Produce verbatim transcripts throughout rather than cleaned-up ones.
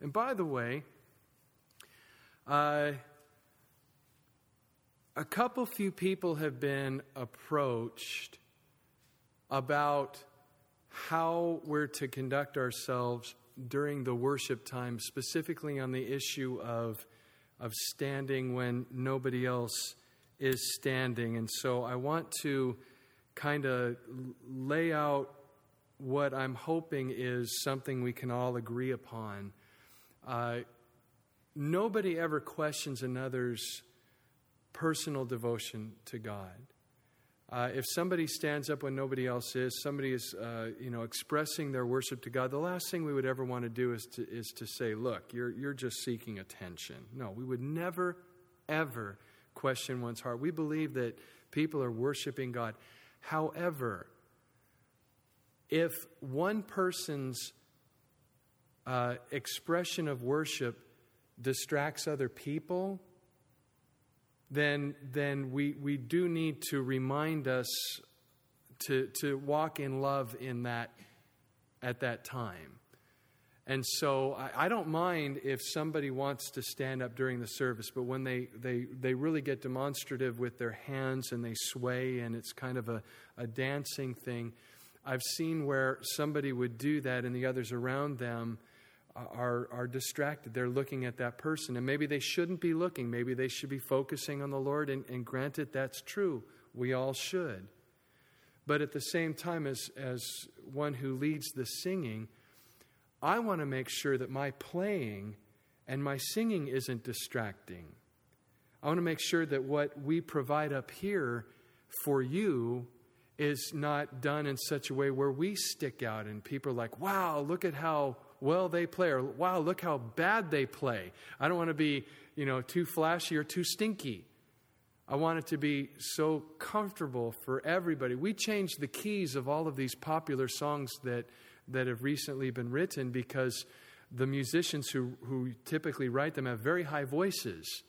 And by the way, uh, a couple few people have been approached about how we're to conduct ourselves during the worship time, specifically on the issue of, of standing when nobody else is standing. And so I want to kind of lay out what I'm hoping is something we can all agree upon. Uh, nobody ever questions another's personal devotion to God. Uh, if somebody stands up when nobody else is, somebody is, uh, you know, expressing their worship to God, the last thing we would ever want to do is to is to say, "Look, you're you're just seeking attention." No, we would never, ever question one's heart. We believe that people are worshiping God. However, if one person's uh, expression of worship distracts other people, then then we, we do need to remind us to to walk in love in that at that time. And so I, I don't mind if somebody wants to stand up during the service, but when they, they, they really get demonstrative with their hands and they sway and it's kind of a, a dancing thing, I've seen where somebody would do that and the others around them are are distracted. They're looking at that person, and maybe they shouldn't be looking. Maybe they should be focusing on the Lord, and, and granted, that's true. We all should. But at the same time, as, as one who leads the singing, I want to make sure that my playing and my singing isn't distracting. I want to make sure that what we provide up here for you is not done in such a way where we stick out and people are like, "Wow, look at how well they play," or "Wow, look how bad they play." I don't want to be, you know, too flashy or too stinky. I want it to be so comfortable for everybody. We changed the keys of all of these popular songs that that have recently been written because the musicians who, who typically write them have very high voices.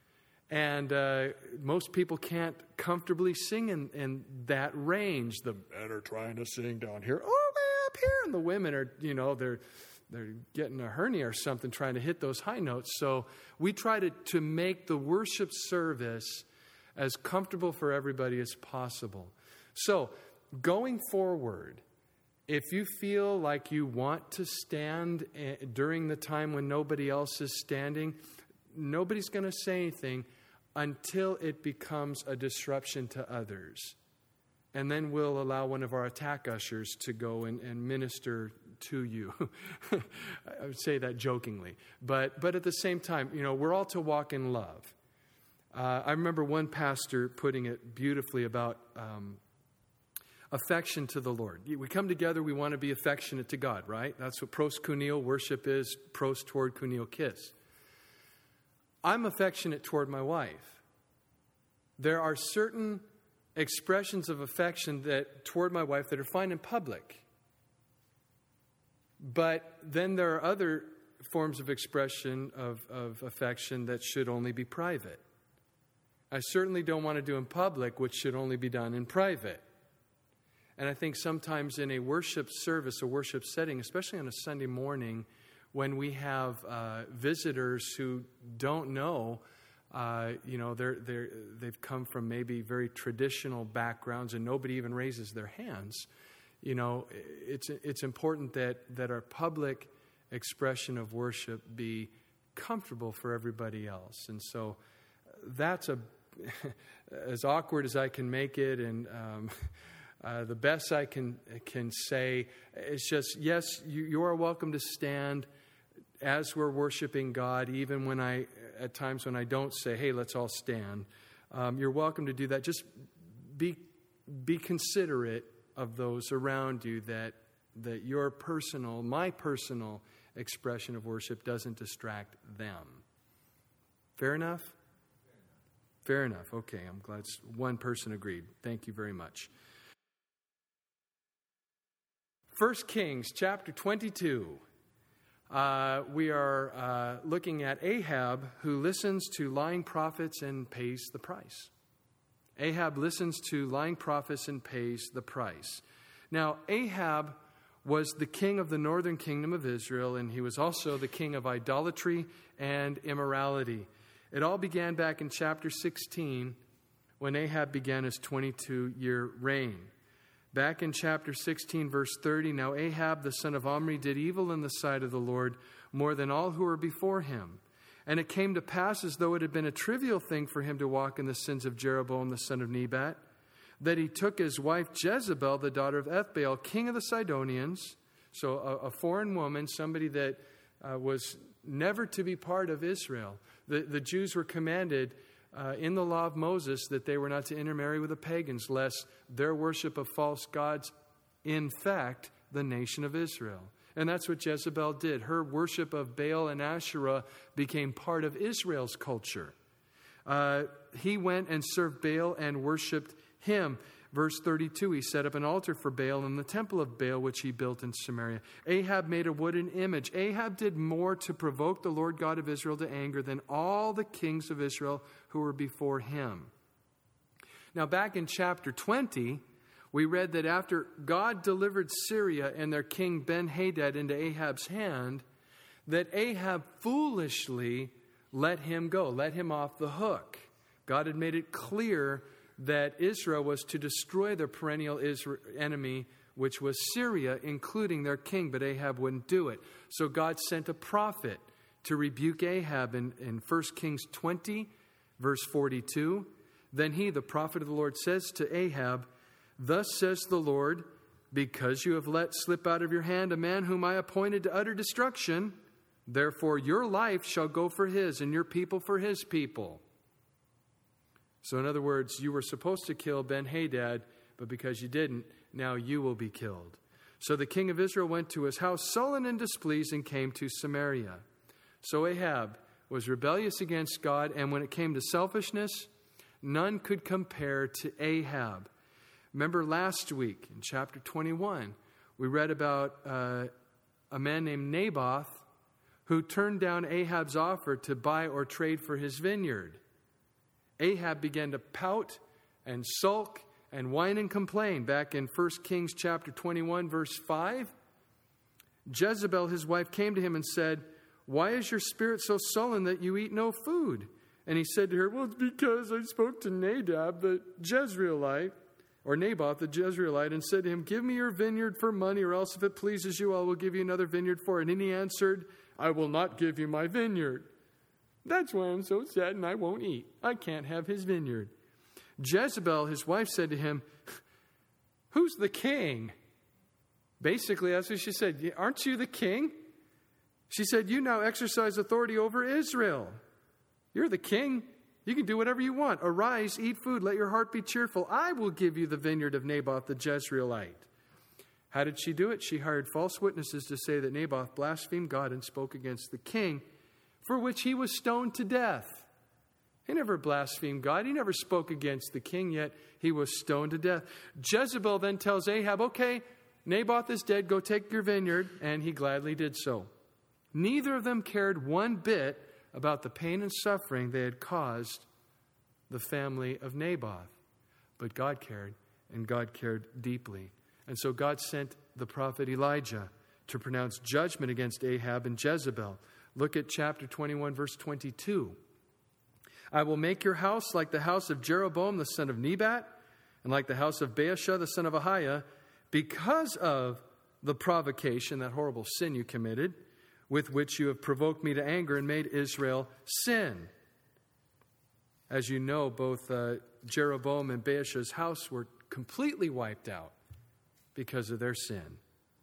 And uh, most people can't comfortably sing in, in that range. The men are trying to sing down here, oh, way up here. And the women are, you know, they're they're getting a hernia or something trying to hit those high notes. So we try to, to make the worship service as comfortable for everybody as possible. So going forward, if you feel like you want to stand during the time when nobody else is standing, nobody's going to say anything until it becomes a disruption to others. And then we'll allow one of our attack ushers to go and, and minister to you. I would say that jokingly. But but at the same time, you know, we're all to walk in love. Uh, I remember one pastor putting it beautifully about um, affection to the Lord. We come together, we want to be affectionate to God, right? That's what proskuneo worship is, pros toward kuneo kiss. I'm affectionate toward my wife. There are certain expressions of affection that toward my wife that are fine in public. But then there are other forms of expression of, of affection that should only be private. I certainly don't want to do in public what should only be done in private. And I think sometimes in a worship service, a worship setting, especially on a Sunday morning, when we have uh, visitors who don't know, uh, you know, they're, they're, they've come from maybe very traditional backgrounds and nobody even raises their hands, you know, it's it's important that, that our public expression of worship be comfortable for everybody else. And so that's a as awkward as I can make it, and um, uh, the best I can can say, it's just, yes, you, you are welcome to stand as we're worshiping God, even when I, at times when I don't say, hey, let's all stand. Um, you're welcome to do that. Just be be considerate of those around you, that that your personal, my personal expression of worship doesn't distract them. Fair enough? Fair enough. Okay, I'm glad one person agreed. Thank you very much. First Kings chapter twenty-two. Uh, we are uh, looking at Ahab, who listens to lying prophets and pays the price. Ahab listens to lying prophets and pays the price. Now, Ahab was the king of the northern kingdom of Israel, and he was also the king of idolatry and immorality. It all began back in chapter sixteen when Ahab began his twenty-two-year reign. Back in chapter sixteen, verse thirty, now Ahab, the son of Omri, did evil in the sight of the Lord more than all who were before him. And it came to pass, as though it had been a trivial thing for him to walk in the sins of Jeroboam, the son of Nebat, that he took his wife Jezebel, the daughter of Ethbaal, king of the Sidonians, so a, a foreign woman, somebody that uh, was never to be part of Israel. The, the Jews were commanded uh, in the law of Moses that they were not to intermarry with the pagans, lest their worship of false gods infect the nation of Israel. And that's what Jezebel did. Her worship of Baal and Asherah became part of Israel's culture. Uh, he went and served Baal and worshipped him. Verse thirty-two, he set up an altar for Baal in the temple of Baal, which he built in Samaria. Ahab made a wooden image. Ahab did more to provoke the Lord God of Israel to anger than all the kings of Israel who were before him. Now, back in chapter twenty, we read that after God delivered Syria and their king Ben-Hadad into Ahab's hand, that Ahab foolishly let him go, let him off the hook. God had made it clear that Israel was to destroy their perennial Israel enemy, which was Syria, including their king, but Ahab wouldn't do it. So God sent a prophet to rebuke Ahab in, in First Kings twenty, verse forty-two. Then he, the prophet of the Lord, says to Ahab, "Thus says the Lord, because you have let slip out of your hand a man whom I appointed to utter destruction, therefore your life shall go for his, and your people for his people." So in other words, you were supposed to kill Ben-Hadad, but because you didn't, now you will be killed. So the king of Israel went to his house sullen and displeased and came to Samaria. So Ahab was rebellious against God, and when it came to selfishness, none could compare to Ahab. Remember last week in chapter twenty-one, we read about uh, a man named Naboth who turned down Ahab's offer to buy or trade for his vineyard. Ahab began to pout and sulk and whine and complain. Back in First Kings chapter twenty-one, verse five, Jezebel, his wife, came to him and said, "Why is your spirit so sullen that you eat no food?" And he said to her, "Well, it's because I spoke to Nadab, the Jezreelite, or Naboth, the Jezreelite, and said to him, 'Give me your vineyard for money, or else if it pleases you, I will give you another vineyard for it.' And he answered, 'I will not give you my vineyard. That's why I'm so sad and I won't eat. I can't have his vineyard.' Jezebel, his wife, said to him, 'Who's the king?' Basically, that's what she said. 'Aren't you the king?' She said, 'You now exercise authority over Israel. You're the king. You can do whatever you want. Arise, eat food, let your heart be cheerful. I will give you the vineyard of Naboth the Jezreelite.' How did she do it? She hired false witnesses to say that Naboth blasphemed God and spoke against the king, for which he was stoned to death. He never blasphemed God. He never spoke against the king, yet he was stoned to death. Jezebel then tells Ahab, 'Okay, Naboth is dead. Go take your vineyard.' And he gladly did so. Neither of them cared one bit about the pain and suffering they had caused the family of Naboth. But God cared, and God cared deeply. And so God sent the prophet Elijah to pronounce judgment against Ahab and Jezebel. Look at chapter twenty-one, verse twenty-two. "I will make your house like the house of Jeroboam, the son of Nebat, and like the house of Baasha, the son of Ahiah, because of the provocation," that horrible sin you committed, "with which you have provoked me to anger and made Israel sin." As you know, both uh, Jeroboam and Baasha's house were completely wiped out because of their sin.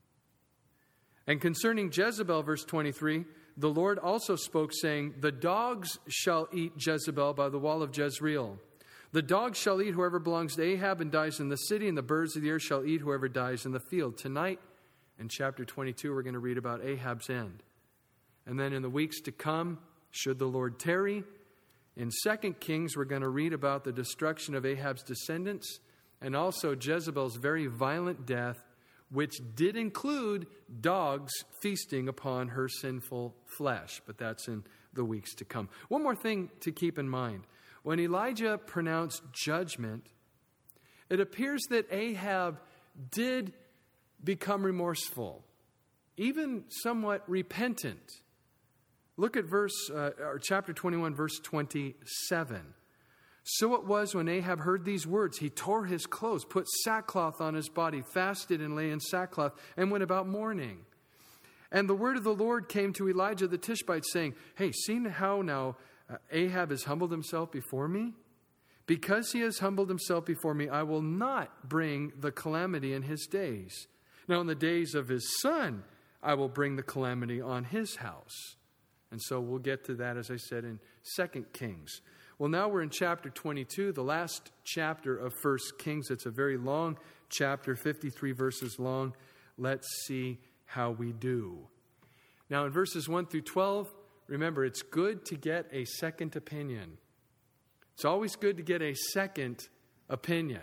And concerning Jezebel, verse twenty-three, "The Lord also spoke, saying, 'The dogs shall eat Jezebel by the wall of Jezreel. The dogs shall eat whoever belongs to Ahab and dies in the city, and the birds of the air shall eat whoever dies in the field.'" Tonight, in chapter twenty-two, we're going to read about Ahab's end. And then in the weeks to come, should the Lord tarry, in Second Kings, we're going to read about the destruction of Ahab's descendants and also Jezebel's very violent death, which did include dogs feasting upon her sinful flesh. But that's in the weeks to come. One more thing to keep in mind. When Elijah pronounced judgment, it appears that Ahab did become remorseful, even somewhat repentant. Look at verse uh, or chapter twenty-one, verse twenty-seven. So it was when Ahab heard these words, he tore his clothes, put sackcloth on his body, fasted and lay in sackcloth, and went about mourning. And the word of the Lord came to Elijah the Tishbite, saying, hey, see how now uh, Ahab has humbled himself before me? Because he has humbled himself before me, I will not bring the calamity in his days. Now in the days of his son, I will bring the calamity on his house. And so we'll get to that, as I said, in Second Kings. Well, now we're in chapter twenty-two, the last chapter of First Kings. It's a very long chapter, fifty-three verses long. Let's see how we do. Now, in verses one through twelve, remember, it's good to get a second opinion. It's always good to get a second opinion.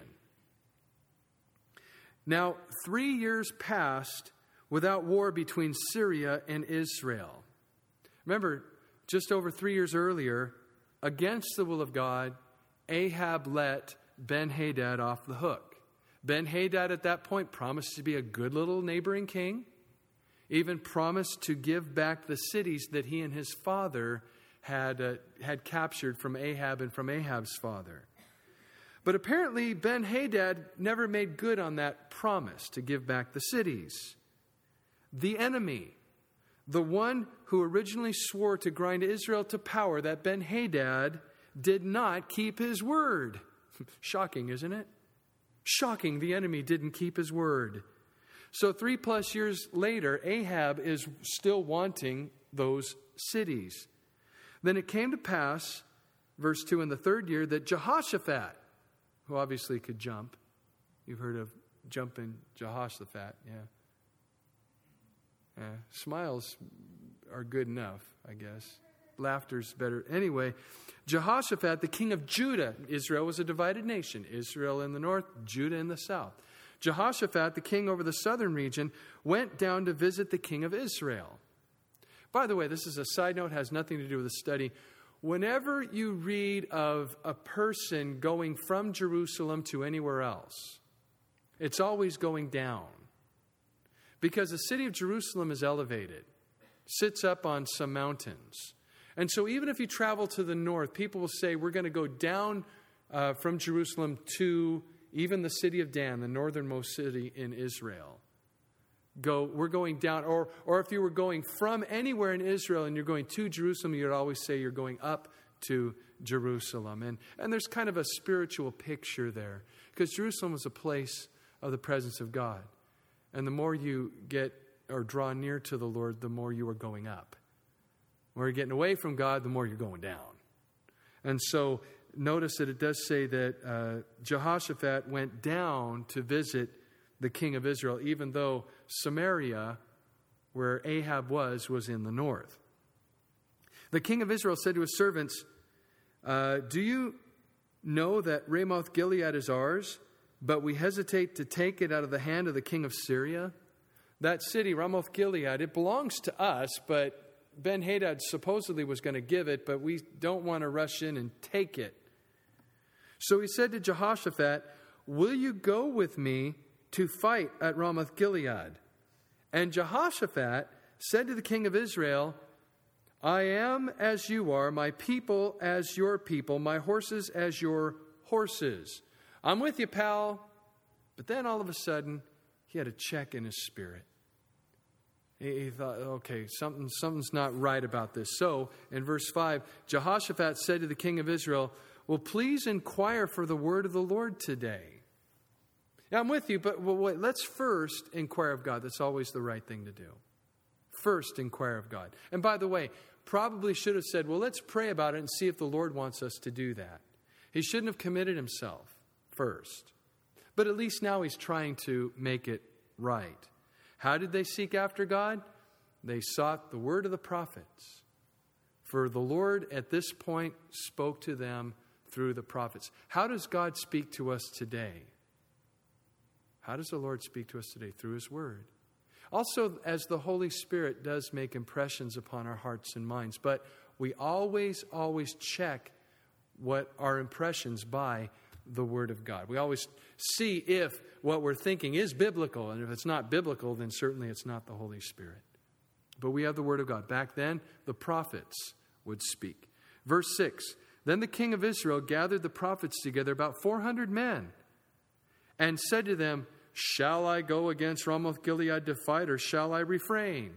Now, three years passed without war between Syria and Israel. Remember, just over three years earlier, against the will of God, Ahab let Ben-Hadad off the hook. Ben-Hadad at that point promised to be a good little neighboring king, even promised to give back the cities that he and his father had, uh, had captured from Ahab and from Ahab's father. But apparently Ben-Hadad never made good on that promise to give back the cities. The enemy, the one who originally swore to grind Israel to power, that Ben-Hadad, did not keep his word. Shocking, isn't it? Shocking, the enemy didn't keep his word. So three plus years later, Ahab is still wanting those cities. Then it came to pass, verse two, in the third year, that Jehoshaphat, who obviously could jump, you've heard of jumping Jehoshaphat, yeah. Yeah, smiles are good enough, I guess. Laughter's better. Anyway, Jehoshaphat, the king of Judah. Israel was a divided nation. Israel in the north, Judah in the south. Jehoshaphat, the king over the southern region, went down to visit the king of Israel. By the way, this is a side note, has nothing to do with the study. Whenever you read of a person going from Jerusalem to anywhere else, it's always going down. Because the city of Jerusalem is elevated, sits up on some mountains. And so even if you travel to the north, people will say, we're going to go down uh, from Jerusalem to even the city of Dan, the northernmost city in Israel. Go, we're going down. Or, or if you were going from anywhere in Israel and you're going to Jerusalem, you'd always say you're going up to Jerusalem. And, and there's kind of a spiritual picture there. Because Jerusalem was a place of the presence of God. And the more you get or draw near to the Lord, the more you are going up. The more you're getting away from God, the more you're going down. And so notice that it does say that uh, Jehoshaphat went down to visit the king of Israel, even though Samaria, where Ahab was, was in the north. The king of Israel said to his servants, uh, do you know that Ramoth Gilead is ours? But we hesitate to take it out of the hand of the king of Syria. That city, Ramoth Gilead, it belongs to us, but Ben-Hadad supposedly was going to give it, but we don't want to rush in and take it. So he said to Jehoshaphat, will you go with me to fight at Ramoth Gilead? And Jehoshaphat said to the king of Israel, I am as you are, my people as your people, my horses as your horses. I'm with you, pal. But then all of a sudden, he had a check in his spirit. He, he thought, okay, something, something's not right about this. So, in verse five, Jehoshaphat said to the king of Israel, well, please inquire for the word of the Lord today. Now, I'm with you, but well, wait, let's first inquire of God. That's always the right thing to do. First, inquire of God. And by the way, probably should have said, well, let's pray about it and see if the Lord wants us to do that. He shouldn't have committed himself first. But at least now he's trying to make it right. How did they seek after God? They sought the word of the prophets. For the Lord at this point spoke to them through the prophets. How does God speak to us today? How does the Lord speak to us today? Through his word. Also, as the Holy Spirit does make impressions upon our hearts and minds. But we always, always check what our impressions by the Word of God. We always see if what we're thinking is biblical, and if it's not biblical, then certainly it's not the Holy Spirit. But we have the Word of God. Back then, the prophets would speak. Verse six, then the king of Israel gathered the prophets together, about four hundred men, and said to them, shall I go against Ramoth-Gilead to fight, or shall I refrain?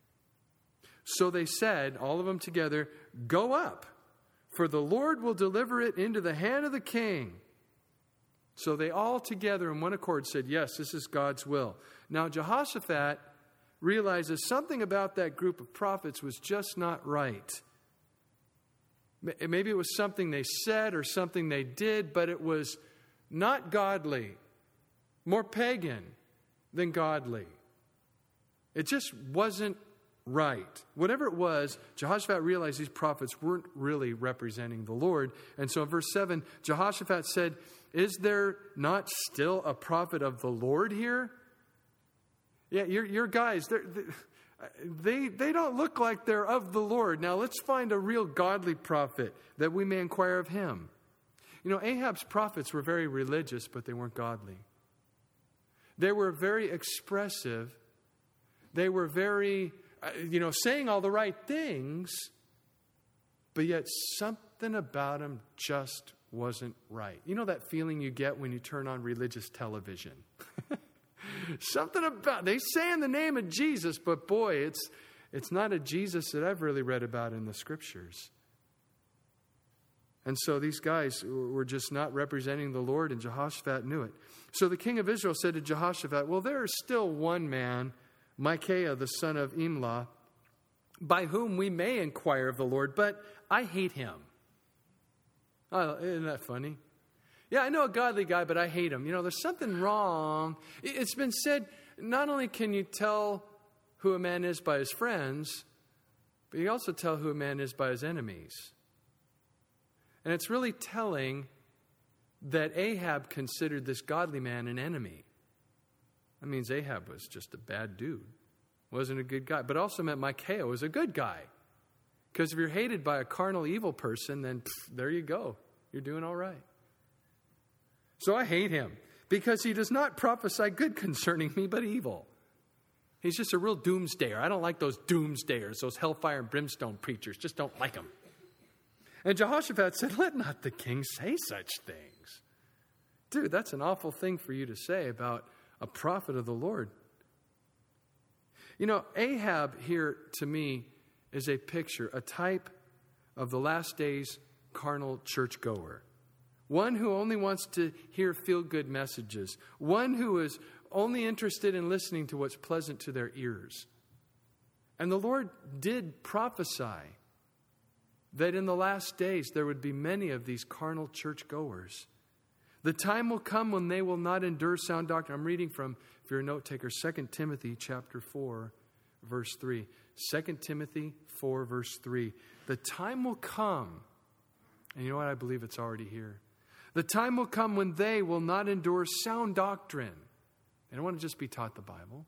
So they said, all of them together, go up, for the Lord will deliver it into the hand of the king. So they all together in one accord said, yes, this is God's will. Now Jehoshaphat realizes something about that group of prophets was just not right. Maybe it was something they said or something they did, but it was not godly, more pagan than godly. It just wasn't right. Whatever it was, Jehoshaphat realized these prophets weren't really representing the Lord. And so in verse seven, Jehoshaphat said, is there not still a prophet of the Lord here? Yeah, your, your guys, they, they don't look like they're of the Lord. Now let's find a real godly prophet that we may inquire of him. You know, Ahab's prophets were very religious, but they weren't godly. They were very expressive. They were very, you know, saying all the right things, but yet something about them just wasn't right. You know that feeling you get when you turn on religious television? Something about, they say in the name of Jesus, but boy, it's it's not a Jesus that I've really read about in the scriptures. And so these guys were just not representing the Lord, and Jehoshaphat knew it. So the king of Israel said to Jehoshaphat, well, there is still one man, Micaiah, the son of Imlah, by whom we may inquire of the Lord, but I hate him. Oh, isn't that funny? Yeah, I know a godly guy, but I hate him. You know, there's something wrong. It's been said, not only can you tell who a man is by his friends, but you also tell who a man is by his enemies. And it's really telling that Ahab considered this godly man an enemy. That means Ahab was just a bad dude. Wasn't a good guy. But also meant Micaiah was a good guy. Because if you're hated by a carnal evil person, then pff, there you go. You're doing all right. So I hate him because he does not prophesy good concerning me, but evil. He's just a real doomsdayer. I don't like those doomsdayers, those hellfire and brimstone preachers. Just don't like them. And Jehoshaphat said, let not the king say such things. Dude, that's an awful thing for you to say about a prophet of the Lord. You know, Ahab here to me is a picture, a type of the last days carnal churchgoer. One who only wants to hear feel-good messages. One who is only interested in listening to what's pleasant to their ears. And the Lord did prophesy that in the last days there would be many of these carnal churchgoers. The time will come when they will not endure sound doctrine. I'm reading from, if you're a note taker, Second Timothy chapter four, verse three. Second Timothy four, verse three. The time will come, and you know what? I believe it's already here. The time will come when they will not endure sound doctrine. They don't want to just be taught the Bible.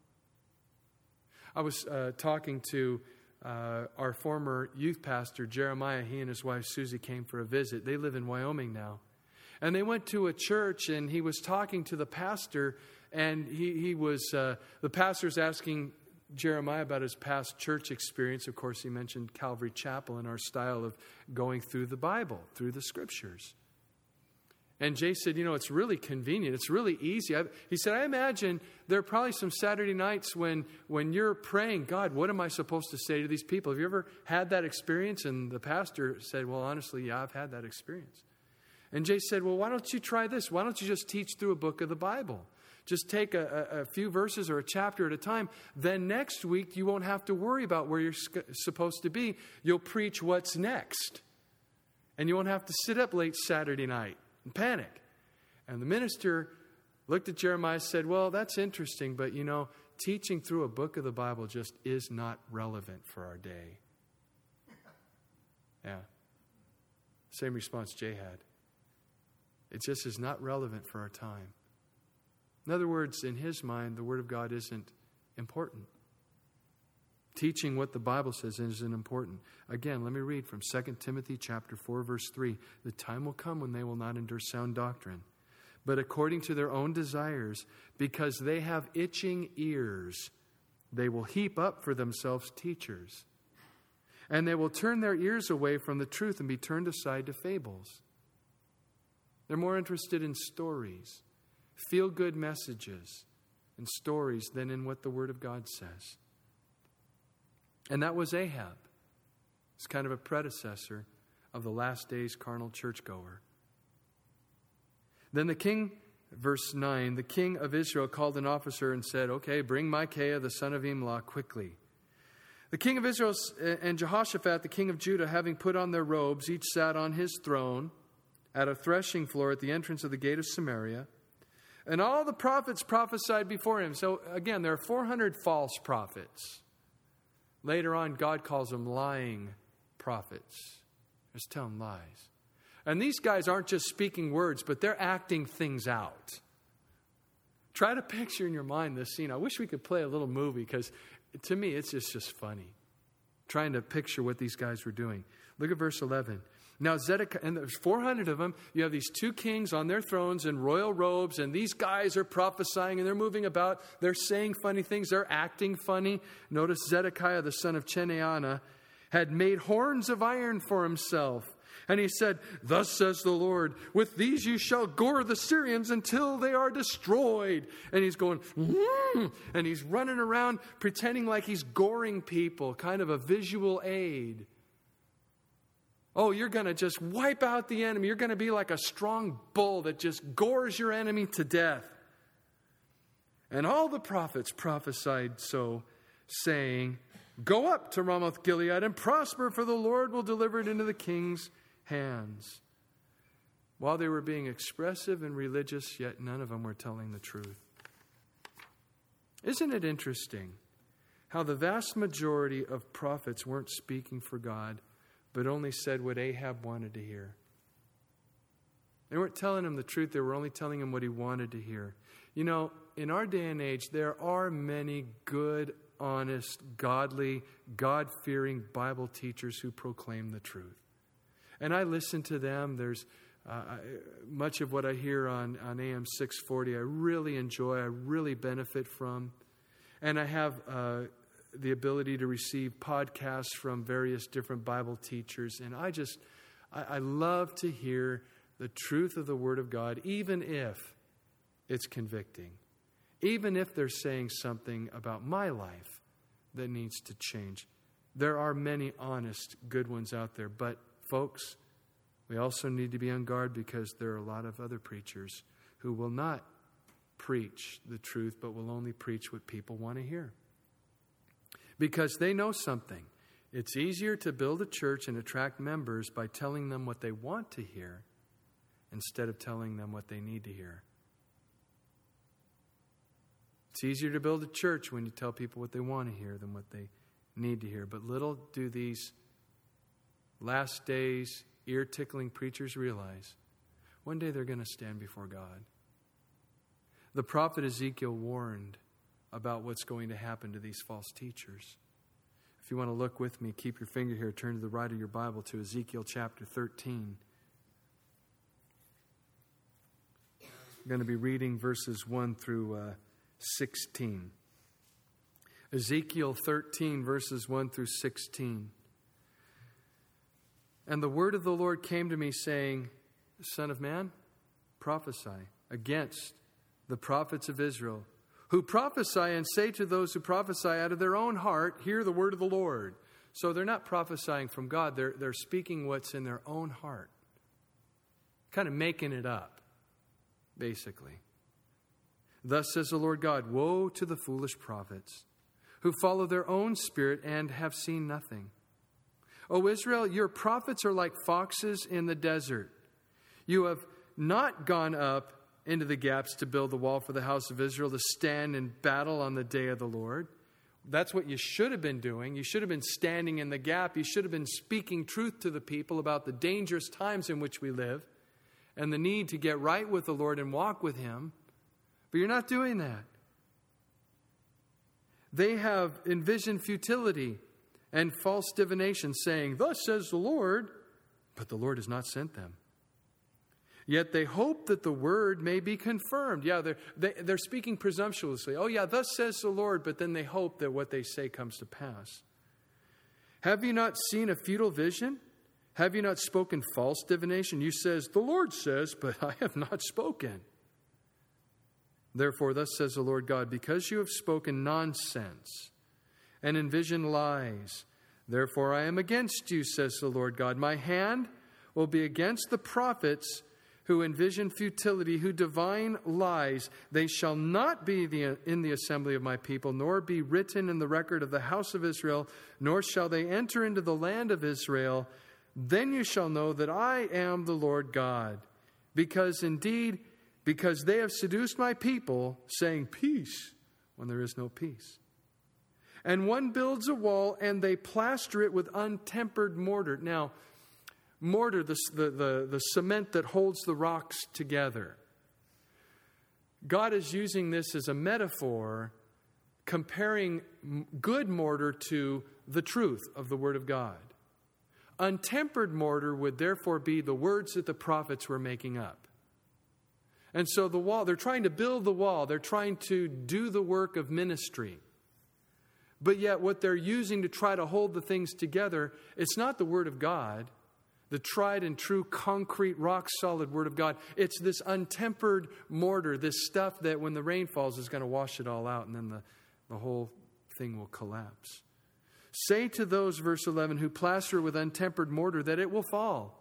I was uh, talking to uh, our former youth pastor, Jeremiah. He and his wife, Susie, came for a visit. They live in Wyoming now. And they went to a church, and he was talking to the pastor, and he, he was, uh, the pastor's asking Jeremiah about his past church experience. Of course, he mentioned Calvary Chapel and our style of going through the Bible, through the Scriptures. And Jay said, you know, it's really convenient. It's really easy. I, he said, I imagine there are probably some Saturday nights when, when you're praying, God, what am I supposed to say to these people? Have you ever had that experience? And the pastor said, well, honestly, yeah, I've had that experience. And Jay said, well, why don't you try this? Why don't you just teach through a book of the Bible? Just take a, a, a few verses or a chapter at a time. Then next week, you won't have to worry about where you're sc- supposed to be. You'll preach what's next. And you won't have to sit up late Saturday night and panic. And the minister looked at Jeremiah and said, well, that's interesting, but you know, teaching through a book of the Bible just is not relevant for our day. Yeah. Same response Jay had. It just is not relevant for our time. In other words, in his mind, the Word of God isn't important. Teaching what the Bible says isn't important. Again, let me read from Second Timothy chapter four, verse three. The time will come when they will not endure sound doctrine. but according to their own desires, because they have itching ears, they will heap up for themselves teachers. And they will turn their ears away from the truth and be turned aside to fables. They're more interested in stories, feel-good messages, and stories than in what the Word of God says. And that was Ahab. It's kind of a predecessor of the last days carnal churchgoer. Then the king, verse nine, the king of Israel called an officer and said, okay, bring Micaiah the son of Imlah quickly. The king of Israel and Jehoshaphat, the king of Judah, having put on their robes, each sat on his throne at a threshing floor at the entrance of the gate of Samaria. And all the prophets prophesied before him. So again, there are four hundred false prophets. Later on, God calls them lying prophets. Just telling lies. And these guys aren't just speaking words, but they're acting things out. Try to picture in your mind this scene. I wish we could play a little movie, because to me, it's just, just funny. Trying to picture what these guys were doing. Look at verse eleven. Now Zedekiah, and there's four hundred of them. You have these two kings on their thrones in royal robes, and these guys are prophesying, and they're moving about. They're saying funny things. They're acting funny. Notice Zedekiah, the son of Chenaanah, had made horns of iron for himself. And he said, thus says the Lord, with these you shall gore the Syrians until they are destroyed. And he's going, mm, and he's running around pretending like he's goring people, kind of a visual aid. Oh, you're going to just wipe out the enemy. You're going to be like a strong bull that just gores your enemy to death. And all the prophets prophesied so, saying, go up to Ramoth Gilead and prosper, for the Lord will deliver it into the king's hands. While they were being expressive and religious, yet none of them were telling the truth. Isn't it interesting how the vast majority of prophets weren't speaking for God, but only said what Ahab wanted to hear? They weren't telling him the truth. They were only telling him what he wanted to hear. You know, in our day and age, there are many good, honest, godly, God-fearing Bible teachers who proclaim the truth. And I listen to them. There's uh, much of what I hear on, on A M six forty I really enjoy, I really benefit from. And I have uh, the ability to receive podcasts from various different Bible teachers. And I just, I, I love to hear the truth of the Word of God, even if it's convicting. Even if they're saying something about my life that needs to change. There are many honest, good ones out there. But, folks, we also need to be on guard, because there are a lot of other preachers who will not preach the truth, but will only preach what people want to hear. Because they know something. It's easier to build a church and attract members by telling them what they want to hear instead of telling them what they need to hear. It's easier to build a church when you tell people what they want to hear than what they need to hear. But little do these last days, ear-tickling preachers realize one day they're going to stand before God. The prophet Ezekiel warned about what's going to happen to these false teachers. If you want to look with me, keep your finger here, turn to the right of your Bible to Ezekiel chapter thirteen. I'm going to be reading verses one through uh, sixteen. Ezekiel thirteen, verses one through sixteen. And the word of the Lord came to me, saying, Son of man, prophesy against the prophets of Israel, who prophesy and say to those who prophesy out of their own heart, hear the word of the Lord. So they're not prophesying from God. They're, they're speaking what's in their own heart. Kind of making it up, basically. Thus says the Lord God, woe to the foolish prophets who follow their own spirit and have seen nothing. O Israel, your prophets are like foxes in the desert. You have not gone up into the gaps to build the wall for the house of Israel, to stand in battle on the day of the Lord. That's what you should have been doing. You should have been standing in the gap. You should have been speaking truth to the people about the dangerous times in which we live and the need to get right with the Lord and walk with Him. But you're not doing that. They have envisioned futility and false divination, saying, Thus says the Lord, but the Lord has not sent them. Yet they hope that the word may be confirmed. Yeah, they're, they, they're speaking presumptuously. Oh yeah, thus says the Lord, but then they hope that what they say comes to pass. Have you not seen a futile vision? Have you not spoken false divination? You says, the Lord says, but I have not spoken. Therefore, thus says the Lord God, because you have spoken nonsense and envisioned lies, therefore I am against you, says the Lord God. My hand will be against the prophets who envision futility, who divine lies. They shall not be the, in the assembly of my people, nor be written in the record of the house of Israel, nor shall they enter into the land of Israel. Then you shall know that I am the Lord God. Because indeed, because they have seduced my people, saying peace, when there is no peace. And one builds a wall, and they plaster it with untempered mortar. Now, mortar, the, the, the, the cement that holds the rocks together. God is using this as a metaphor, comparing good mortar to the truth of the Word of God. Untempered mortar would therefore be the words that the prophets were making up. And so the wall, they're trying to build the wall. They're trying to do the work of ministry. But yet what they're using to try to hold the things together, it's not the Word of God, the tried and true, concrete, rock-solid Word of God. It's this untempered mortar, this stuff that when the rain falls is going to wash it all out, and then the, the whole thing will collapse. Say to those, verse eleven, who plaster with untempered mortar, that it will fall.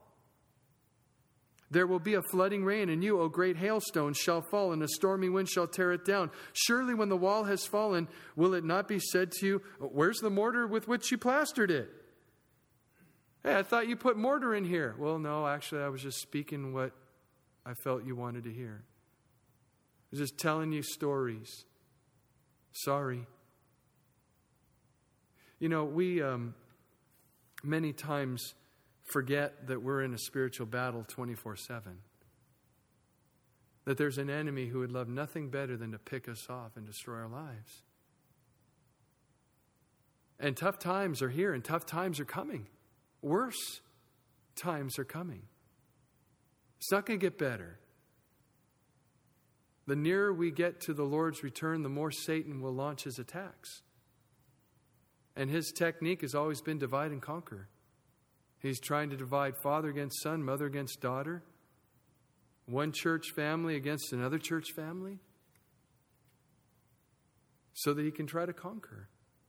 There will be a flooding rain, and you, O great hailstones, shall fall, and a stormy wind shall tear it down. Surely when the wall has fallen, will it not be said to you, where's the mortar with which you plastered it? Hey, I thought you put mortar in here. Well, no, actually, I was just speaking what I felt you wanted to hear. I was just telling you stories. Sorry. You know, we um, many times forget that we're in a spiritual battle twenty-four seven. That there's an enemy who would love nothing better than to pick us off and destroy our lives. And tough times are here, and tough times are coming. Worse times are coming. It's not going to get better. The nearer we get to the Lord's return, the more Satan will launch his attacks. And his technique has always been divide and conquer. He's trying to divide father against son, mother against daughter, one church family against another church family, so that he can try to conquer.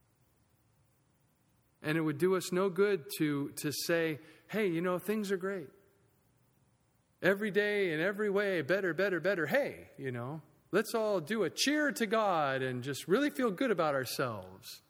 And it would do us no good to, to say, hey, you know, things are great. Every day in every way, better, better, better. Hey, you know, let's all do a cheer to God and just really feel good about ourselves.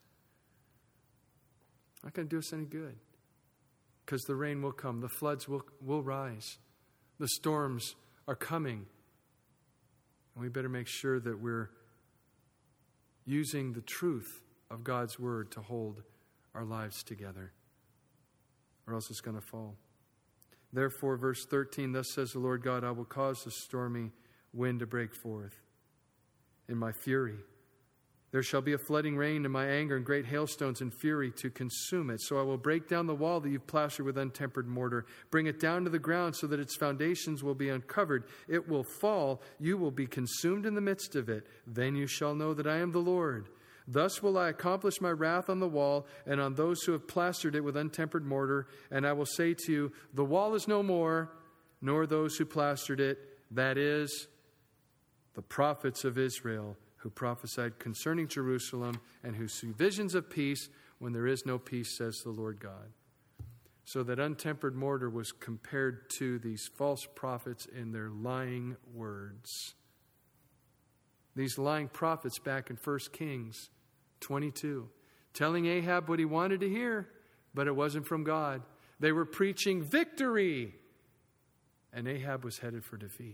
Not going to do us any good. Because the rain will come. The floods will, will rise. The storms are coming. And we better make sure that we're using the truth of God's word to hold our lives together, or else it's going to fall. Therefore, verse thirteen, thus says the Lord God, I will cause the stormy wind to break forth in my fury. There shall be a flooding rain in my anger, and great hailstones in fury to consume it. So I will break down the wall that you've plastered with untempered mortar, bring it down to the ground so that its foundations will be uncovered. It will fall. You will be consumed in the midst of it. Then you shall know that I am the Lord. Thus will I accomplish my wrath on the wall and on those who have plastered it with untempered mortar. And I will say to you, the wall is no more, nor those who plastered it. That is, the prophets of Israel, who prophesied concerning Jerusalem and who see visions of peace when there is no peace, says the Lord God. So that untempered mortar was compared to these false prophets in their lying words. These lying prophets back in First Kings twenty-two, telling Ahab what he wanted to hear, but it wasn't from God. They were preaching victory, and Ahab was headed for defeat.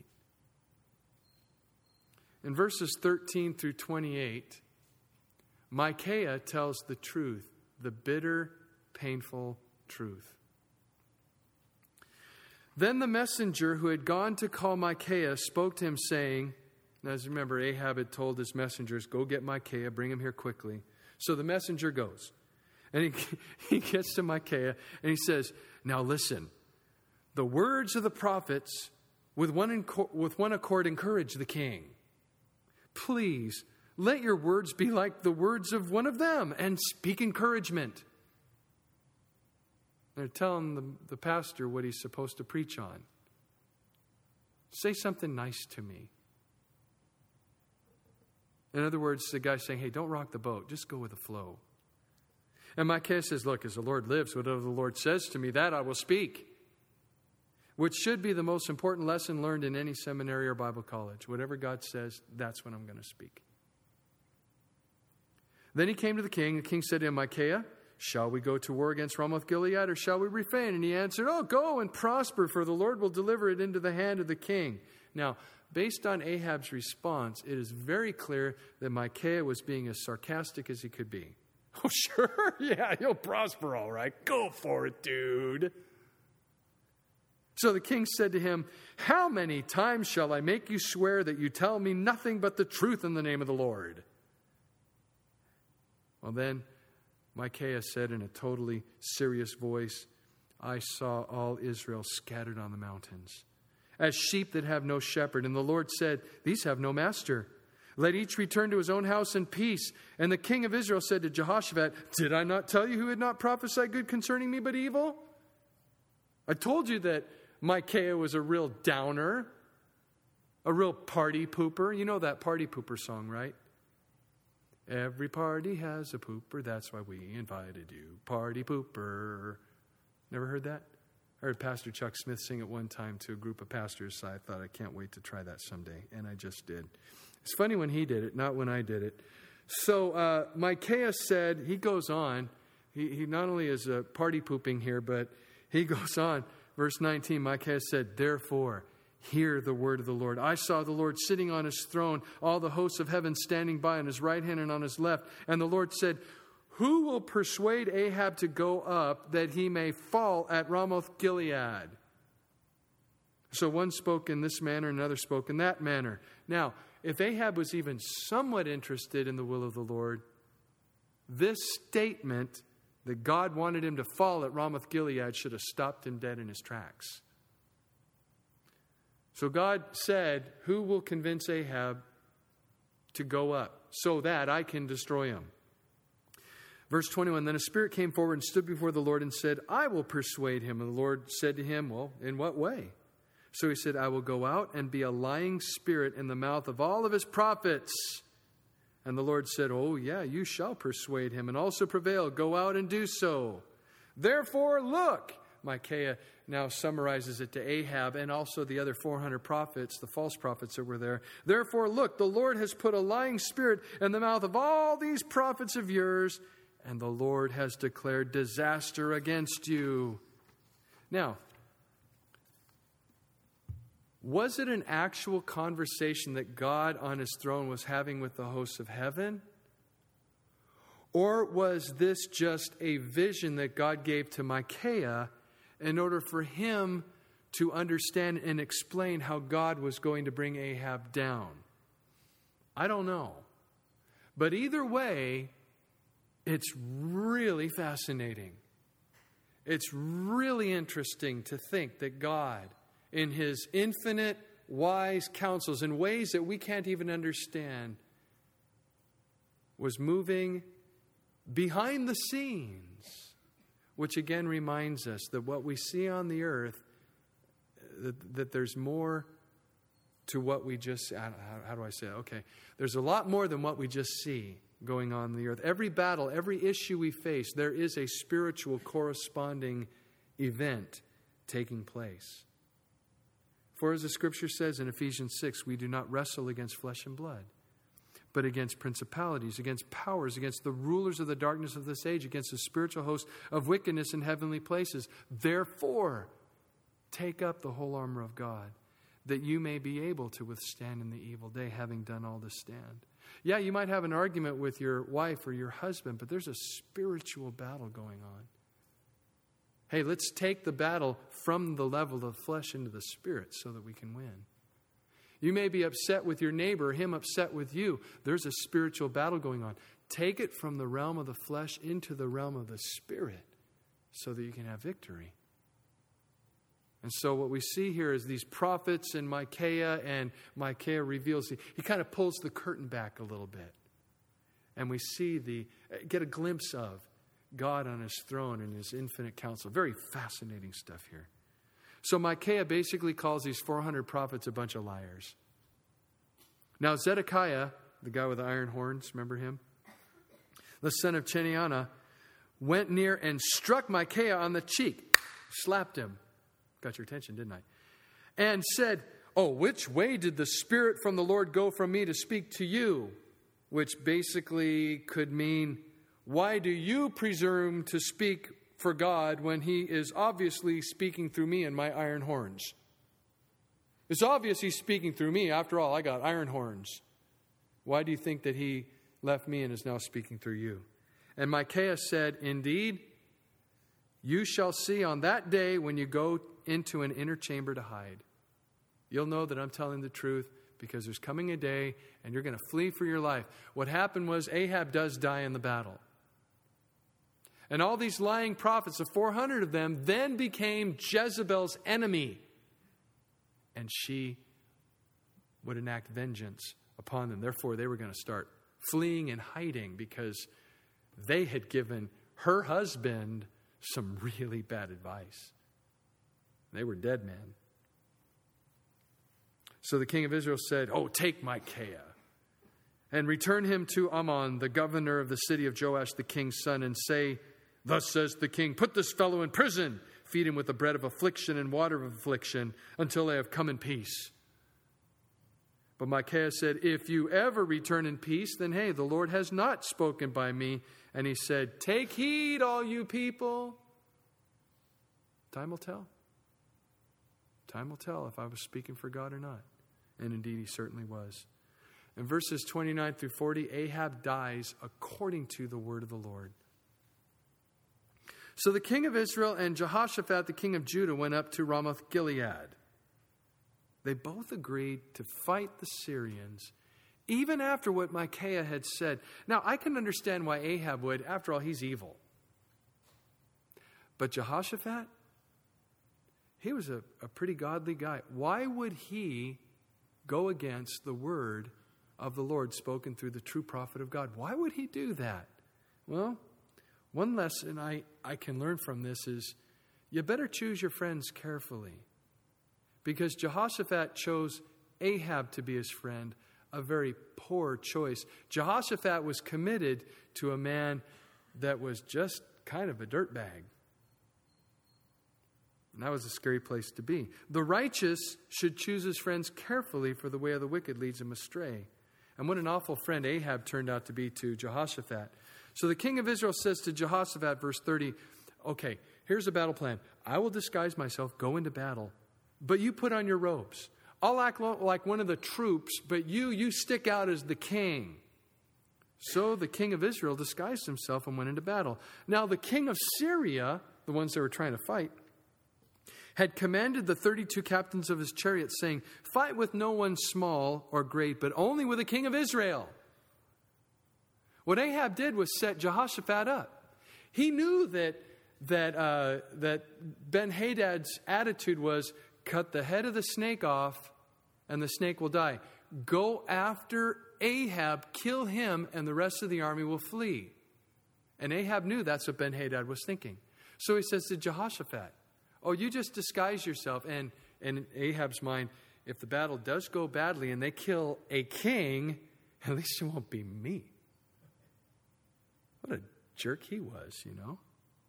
In verses thirteen through twenty-eight, Micaiah tells the truth, the bitter, painful truth. Then the messenger who had gone to call Micaiah spoke to him, saying, now, as you remember, Ahab had told his messengers, go get Micaiah, bring him here quickly. So the messenger goes. And he, he gets to Micaiah and he says, now listen, the words of the prophets with one, inco- with one accord encourage the king. Please, let your words be like the words of one of them and speak encouragement. They're telling the, the pastor what he's supposed to preach on. Say something nice to me. In other words, the guy's saying, hey, don't rock the boat. Just go with the flow. And Micaiah says, look, as the Lord lives, whatever the Lord says to me, that I will speak. Which should be the most important lesson learned in any seminary or Bible college. Whatever God says, that's what I'm going to speak. Then he came to the king. The king said to him, Micaiah, shall we go to war against Ramoth-Gilead, or shall we refrain? And he answered, oh, go and prosper, for the Lord will deliver it into the hand of the king. Now, based on Ahab's response, it is very clear that Micaiah was being as sarcastic as he could be. Oh, sure, yeah, you'll prosper all right. Go for it, dude. So the king said to him, how many times shall I make you swear that you tell me nothing but the truth in the name of the Lord? Well, then Micaiah said in a totally serious voice, I saw all Israel scattered on the mountains, as sheep that have no shepherd. And the Lord said, these have no master. Let each return to his own house in peace. And the king of Israel said to Jehoshaphat, did I not tell you who had not prophesied good concerning me but evil? I told you that Micaiah was a real downer, a real party pooper. You know that party pooper song, right? Every party has a pooper, that's why we invited you. Party pooper. Never heard that? I heard Pastor Chuck Smith sing it one time to a group of pastors, so I thought I can't wait to try that someday, and I just did. It's funny when he did it, not when I did it. So uh, Micaiah said, he goes on, he, he not only is uh, party pooping here, but he goes on. Verse nineteen, Micaiah said, therefore, hear the word of the Lord. I saw the Lord sitting on his throne, all the hosts of heaven standing by on his right hand and on his left. And the Lord said, who will persuade Ahab to go up that he may fall at Ramoth-Gilead? So one spoke in this manner, another spoke in that manner. Now, if Ahab was even somewhat interested in the will of the Lord, this statement that God wanted him to fall at Ramoth-Gilead should have stopped him dead in his tracks. So God said, who will convince Ahab to go up so that I can destroy him? Verse twenty-one, then a spirit came forward and stood before the Lord and said, I will persuade him. And the Lord said to him, well, in what way? So he said, I will go out and be a lying spirit in the mouth of all of his prophets. And the Lord said, oh, yeah, you shall persuade him and also prevail. Go out and do so. Therefore, look. Micaiah now summarizes it to Ahab and also the other four hundred prophets, the false prophets that were there. Therefore, look, the Lord has put a lying spirit in the mouth of all these prophets of yours, and the Lord has declared disaster against you. Now, was it an actual conversation that God on his throne was having with the hosts of heaven? Or was this just a vision that God gave to Micaiah in order for him to understand and explain how God was going to bring Ahab down? I don't know. But either way, it's really fascinating. It's really interesting to think that God, in his infinite, wise counsels, in ways that we can't even understand, was moving behind the scenes, which again reminds us that what we see on the earth, that, that there's more to what we just, how, how do I say it? Okay, there's a lot more than what we just see going on in the earth. Every battle, every issue we face, there is a spiritual corresponding event taking place. For as the scripture says in Ephesians six, we do not wrestle against flesh and blood, but against principalities, against powers, against the rulers of the darkness of this age, against the spiritual host of wickedness in heavenly places. Therefore, take up the whole armor of God, that you may be able to withstand in the evil day, having done all to stand. Yeah, you might have an argument with your wife or your husband, but there's a spiritual battle going on. Hey, let's take the battle from the level of flesh into the spirit so that we can win. You may be upset with your neighbor, him upset with you. There's a spiritual battle going on. Take it from the realm of the flesh into the realm of the spirit so that you can have victory. And so what we see here is these prophets and Micaiah, and Micaiah reveals, he, he kind of pulls the curtain back a little bit. And we see the, get a glimpse of God on his throne and his infinite counsel. Very fascinating stuff here. So Micaiah basically calls these four hundred prophets a bunch of liars. Now Zedekiah, the guy with the iron horns, remember him? The son of Chenianah, went near and struck Micaiah on the cheek. Slapped him. Got your attention, didn't I? And said, "Oh, which way did the Spirit from the Lord go from me to speak to you?" Which basically could mean, why do you presume to speak for God when he is obviously speaking through me and my iron horns? It's obvious he's speaking through me. After all, I got iron horns. Why do you think that he left me and is now speaking through you? And Micaiah said, "Indeed, you shall see on that day when you go into an inner chamber to hide. You'll know that I'm telling the truth, because there's coming a day and you're going to flee for your life." What happened was Ahab does die in the battle. And all these lying prophets, the four hundred of them, then became Jezebel's enemy. And she would enact vengeance upon them. Therefore, they were going to start fleeing and hiding because they had given her husband some really bad advice. They were dead men. So the king of Israel said, "Oh, take Micaiah and return him to Ammon, the governor of the city of Joash, the king's son, and say, 'Thus says the king, put this fellow in prison, feed him with the bread of affliction and water of affliction until they have come in peace.'" But Micaiah said, "If you ever return in peace, then hey, the Lord has not spoken by me." And he said, "Take heed, all you people. Time will tell. Time will tell if I was speaking for God or not." And indeed, he certainly was. In verses twenty-nine through forty, Ahab dies according to the word of the Lord. So the king of Israel and Jehoshaphat, the king of Judah, went up to Ramoth Gilead. They both agreed to fight the Syrians, even after what Micaiah had said. Now, I can understand why Ahab would. After all, he's evil. But Jehoshaphat, he was a, a pretty godly guy. Why would he go against the word of the Lord spoken through the true prophet of God? Why would he do that? Well, one lesson I, I can learn from this is you better choose your friends carefully. Because Jehoshaphat chose Ahab to be his friend, a very poor choice. Jehoshaphat was committed to a man that was just kind of a dirtbag. And that was a scary place to be. The righteous should choose his friends carefully, for the way of the wicked leads him astray. And what an awful friend Ahab turned out to be to Jehoshaphat. So the king of Israel says to Jehoshaphat, verse thirty, "Okay, here's the battle plan. I will disguise myself, go into battle, but you put on your robes. I'll act like one of the troops, but you, you stick out as the king." So the king of Israel disguised himself and went into battle. Now the king of Syria, the ones that were trying to fight, had commanded the thirty-two captains of his chariots, saying, "Fight with no one small or great, but only with the king of Israel." What Ahab did was set Jehoshaphat up. He knew that that uh, that Ben-Hadad's attitude was, cut the head of the snake off and the snake will die. Go after Ahab, kill him, and the rest of the army will flee. And Ahab knew that's what Ben-Hadad was thinking. So he says to Jehoshaphat, "Oh, you just disguise yourself." And, and in Ahab's mind, if the battle does go badly and they kill a king, at least it won't be me. What a jerk he was, you know.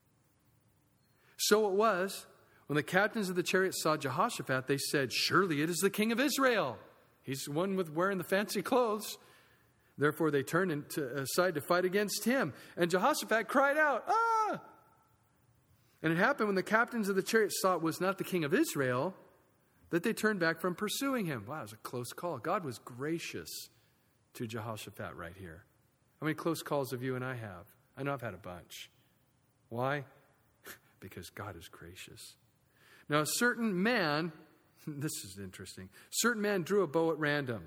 So it was, when the captains of the chariots saw Jehoshaphat, they said, "Surely it is the king of Israel. He's the one with wearing the fancy clothes." Therefore they turned into, aside to fight against him. And Jehoshaphat cried out, "Ah!" And it happened when the captains of the chariots saw it was not the king of Israel, that they turned back from pursuing him. Wow, it was a close call. God was gracious to Jehoshaphat right here. How many close calls have you and I have? I know I've had a bunch. Why? Because God is gracious. Now, a certain man, this is interesting, a certain man drew a bow at random.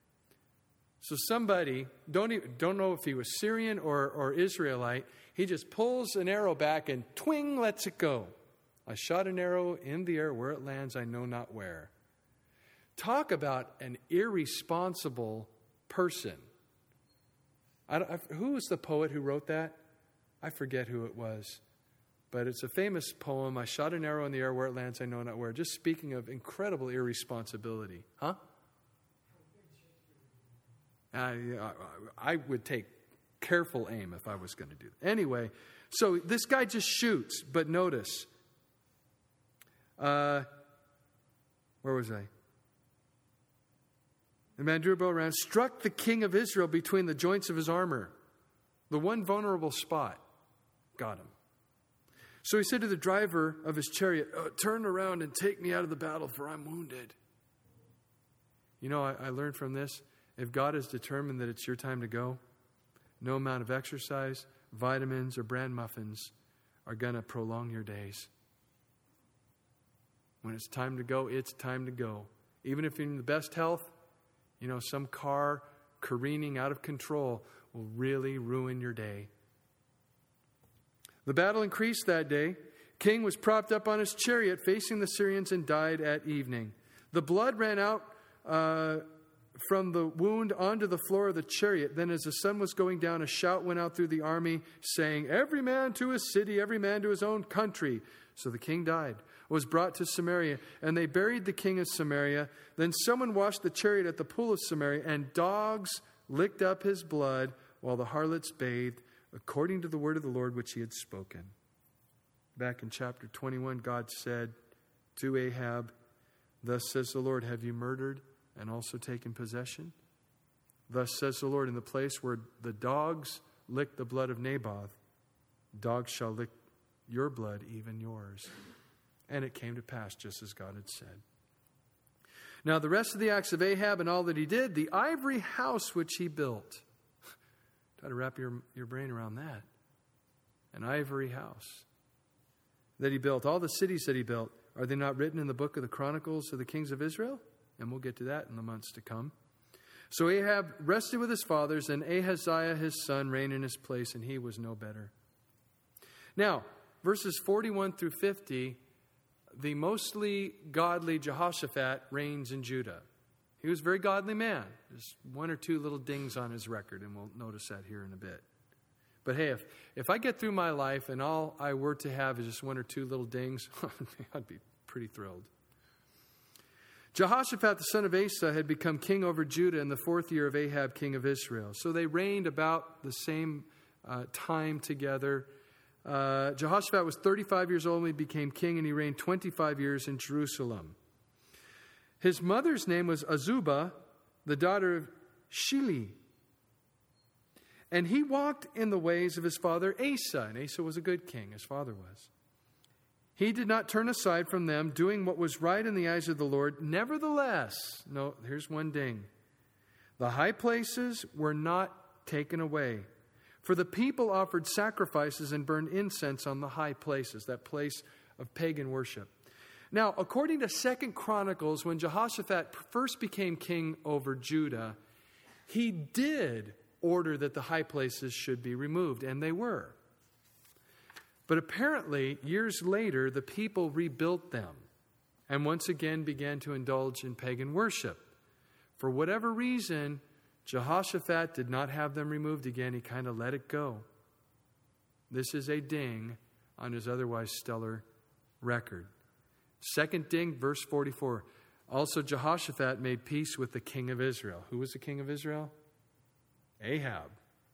So somebody, don't even, don't know if he was Syrian or, or Israelite, he just pulls an arrow back and twing, lets it go. I shot an arrow in the air. Where it lands, I know not where. Talk about an irresponsible person. I don't, I, who was the poet who wrote that? I forget who it was. But it's a famous poem. I shot an arrow in the air. Where it lands, I know not where. Just speaking of incredible irresponsibility. Huh? I, I would take careful aim if I was going to do that. Anyway, so this guy just shoots. But notice. Uh, where was I? The man drew a bow around, struck the king of Israel between the joints of his armor. The one vulnerable spot. Got him. So he said to the driver of his chariot, oh, turn around and take me out of the battle, for I'm wounded. You know, I, I learned from this, if God is determined that it's your time to go, no amount of exercise, vitamins, or bran muffins are going to prolong your days. When it's time to go, it's time to go. Even if you're in the best health, you know, some car careening out of control will really ruin your day. The battle increased that day. King was propped up on his chariot facing the Syrians and died at evening. The blood ran out uh, from the wound onto the floor of the chariot. Then as the sun was going down, a shout went out through the army saying, every man to his city, every man to his own country. So the king died, was brought to Samaria, and they buried the king of Samaria. Then someone washed the chariot at the pool of Samaria, and dogs licked up his blood while the harlots bathed, according to the word of the Lord which he had spoken. Back in chapter twenty-one, God said to Ahab, thus says the Lord, have you murdered and also taken possession? Thus says the Lord, in the place where the dogs licked the blood of Naboth, dogs shall lick your blood, even yours. And it came to pass just as God had said. Now the rest of the acts of Ahab and all that he did, the ivory house which he built. Try to wrap your, your brain around that. An ivory house that he built. All the cities that he built, are they not written in the book of the Chronicles of the kings of Israel? And we'll get to that in the months to come. So Ahab rested with his fathers, and Ahaziah his son reigned in his place, and he was no better. Now, verses forty-one through fifty, the mostly godly Jehoshaphat reigns in Judah. He was a very godly man. There's one or two little dings on his record, and we'll notice that here in a bit. But hey, if, if I get through my life and all I were to have is just one or two little dings, I'd be pretty thrilled. Jehoshaphat, the son of Asa, had become king over Judah in the fourth year of Ahab, king of Israel. So they reigned about the same uh, time together. Uh, Jehoshaphat was thirty-five years old when he became king, and he reigned twenty-five years in Jerusalem. His mother's name was Azubah, the daughter of Shili. And he walked in the ways of his father Asa. And Asa was a good king, his father was. He did not turn aside from them, doing what was right in the eyes of the Lord. Nevertheless, no, here's one ding. The high places were not taken away. For the people offered sacrifices and burned incense on the high places, that place of pagan worship. Now, according to Second Chronicles, when Jehoshaphat first became king over Judah, he did order that the high places should be removed, and they were. But apparently, years later, the people rebuilt them and once again began to indulge in pagan worship. For whatever reason, Jehoshaphat did not have them removed again. He kind of let it go. This is a ding on his otherwise stellar record. Second ding, verse forty-four. Also Jehoshaphat made peace with the king of Israel. Who was the king of Israel? Ahab.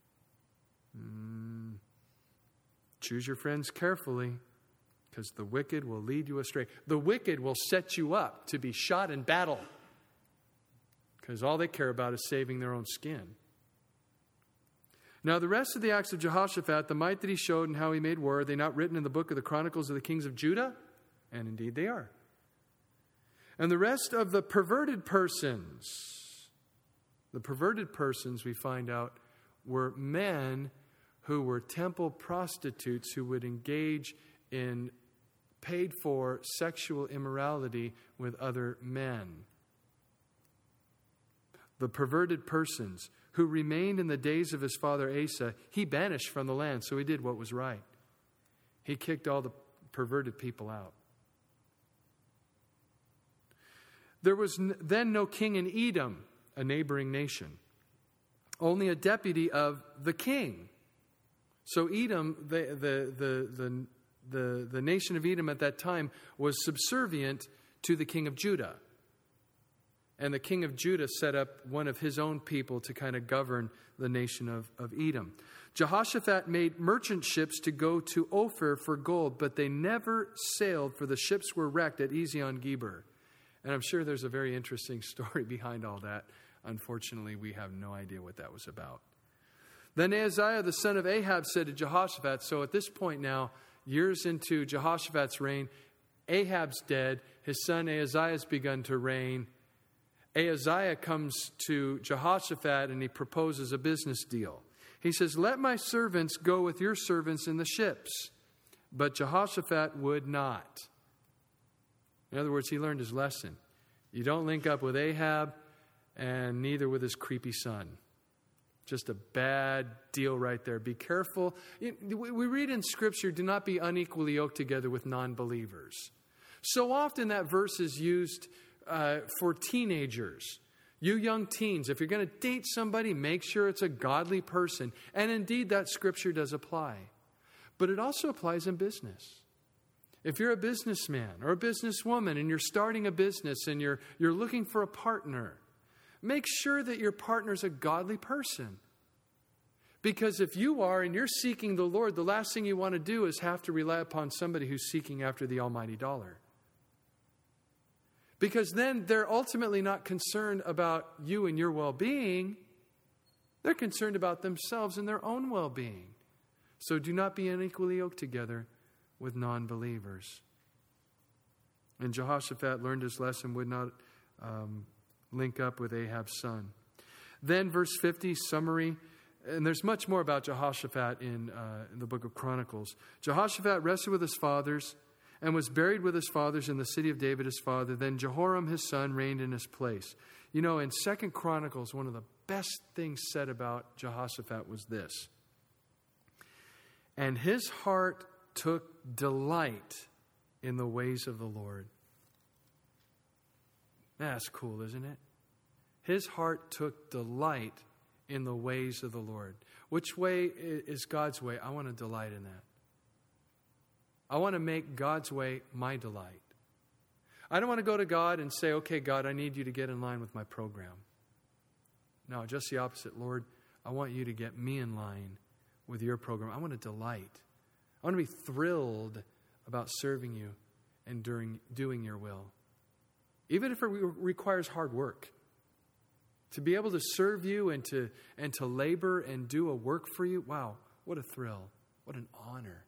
Mm. Choose your friends carefully, because the wicked will lead you astray. The wicked will set you up to be shot in battle, because all they care about is saving their own skin. Now the rest of the acts of Jehoshaphat, the might that he showed and how he made war, are they not written in the book of the Chronicles of the kings of Judah? And indeed they are. And the rest of the perverted persons, the perverted persons, we find out, were men who were temple prostitutes who would engage in paid-for sexual immorality with other men. The perverted persons who remained in the days of his father Asa, he banished from the land, so he did what was right. He kicked all the perverted people out. There was then no king in Edom, a neighboring nation, only a deputy of the king. So Edom, the, the, the, the, the, the nation of Edom at that time was subservient to the king of Judah. And the king of Judah set up one of his own people to kind of govern the nation of, of Edom. Jehoshaphat made merchant ships to go to Ophir for gold, but they never sailed, for the ships were wrecked at Ezion-Geber. And I'm sure there's a very interesting story behind all that. Unfortunately, we have no idea what that was about. Then Ahaziah, the son of Ahab, said to Jehoshaphat, so at this point now, years into Jehoshaphat's reign, Ahab's dead, his son Ahaziah has begun to reign. Ahaziah comes to Jehoshaphat and he proposes a business deal. He says, let my servants go with your servants in the ships. But Jehoshaphat would not. In other words, he learned his lesson. You don't link up with Ahab and neither with his creepy son. Just a bad deal right there. Be careful. We read in Scripture, do not be unequally yoked together with non-believers. So often that verse is used uh, for teenagers. You young teens, if you're going to date somebody, make sure it's a godly person. And indeed, that Scripture does apply. But it also applies in business. If you're a businessman or a businesswoman and you're starting a business and you're, you're looking for a partner, make sure that your partner's a godly person. Because if you are and you're seeking the Lord, the last thing you want to do is have to rely upon somebody who's seeking after the almighty dollar. Because then they're ultimately not concerned about you and your well-being. They're concerned about themselves and their own well-being. So do not be unequally yoked together with non-believers. And Jehoshaphat learned his lesson, would not um, link up with Ahab's son. Then verse fifty, summary. And there's much more about Jehoshaphat in, uh, in the book of Chronicles. Jehoshaphat rested with his fathers and was buried with his fathers in the city of David his father. Then Jehoram his son reigned in his place. You know, in Second Chronicles, one of the best things said about Jehoshaphat was this. And his heart took delight in the ways of the Lord. That's cool, isn't it? His heart took delight in the ways of the Lord. Which way is God's way? I want to delight in that. I want to make God's way my delight. I don't want to go to God and say, okay, God, I need you to get in line with my program. No, just the opposite. Lord, I want you to get me in line with your program. I want to delight. I want to be thrilled about serving you and during, doing your will. Even if it re- requires hard work. To be able to serve you and to, and to labor and do a work for you, wow, what a thrill. What an honor.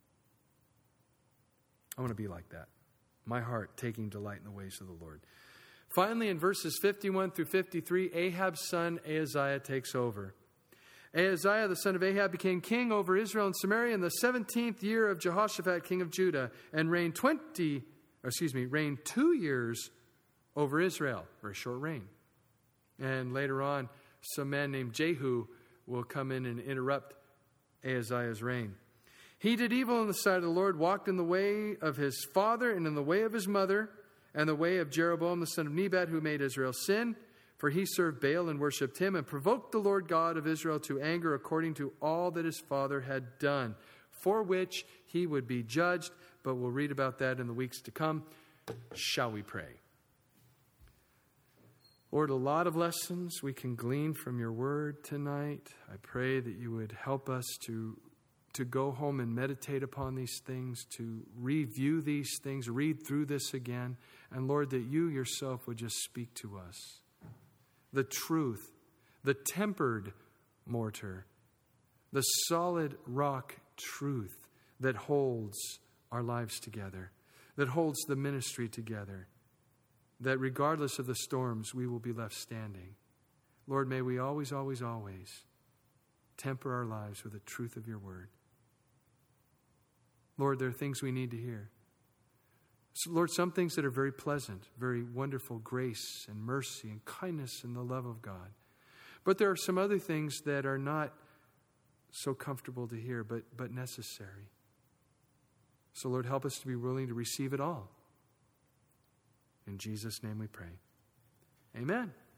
I want to be like that. My heart taking delight in the ways of the Lord. Finally, in verses fifty-one through fifty-three, Ahab's son Ahaziah takes over. Ahaziah, the son of Ahab, became king over Israel and Samaria in the seventeenth year of Jehoshaphat, king of Judah, and reigned twenty, or excuse me, reigned two years over Israel. Very short reign. And later on, some man named Jehu will come in and interrupt Ahaziah's reign. He did evil in the sight of the Lord, walked in the way of his father and in the way of his mother, and the way of Jeroboam the son of Nebat, who made Israel sin. For he served Baal and worshipped him, and provoked the Lord God of Israel to anger according to all that his father had done, for which he would be judged. But we'll read about that in the weeks to come. Shall we pray? Lord, a lot of lessons we can glean from your word tonight. I pray that you would help us to, to go home and meditate upon these things, to review these things, read through this again. And Lord, that you yourself would just speak to us. The truth, the tempered mortar, the solid rock truth that holds our lives together, that holds the ministry together. That regardless of the storms, we will be left standing. Lord, may we always, always, always temper our lives with the truth of your word. Lord, there are things we need to hear. So, Lord, some things that are very pleasant, very wonderful grace and mercy and kindness and the love of God. But there are some other things that are not so comfortable to hear, but, but necessary. So, Lord, help us to be willing to receive it all. In Jesus' name we pray. Amen.